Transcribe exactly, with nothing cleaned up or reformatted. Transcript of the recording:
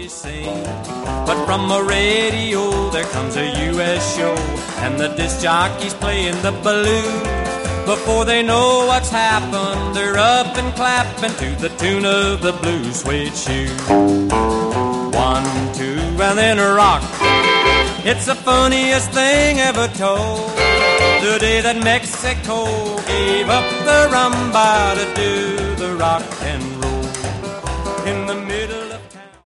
be seen. But from a radio there comes a U S show, and the disc jockeys playing the blues. Before they know what's happened, they're up and clapping to the tune of the blue suede shoe. One, two, and then a rock. It's the funniest thing ever told. The day that Mexico gave up the rumba to do the rock and roll. In the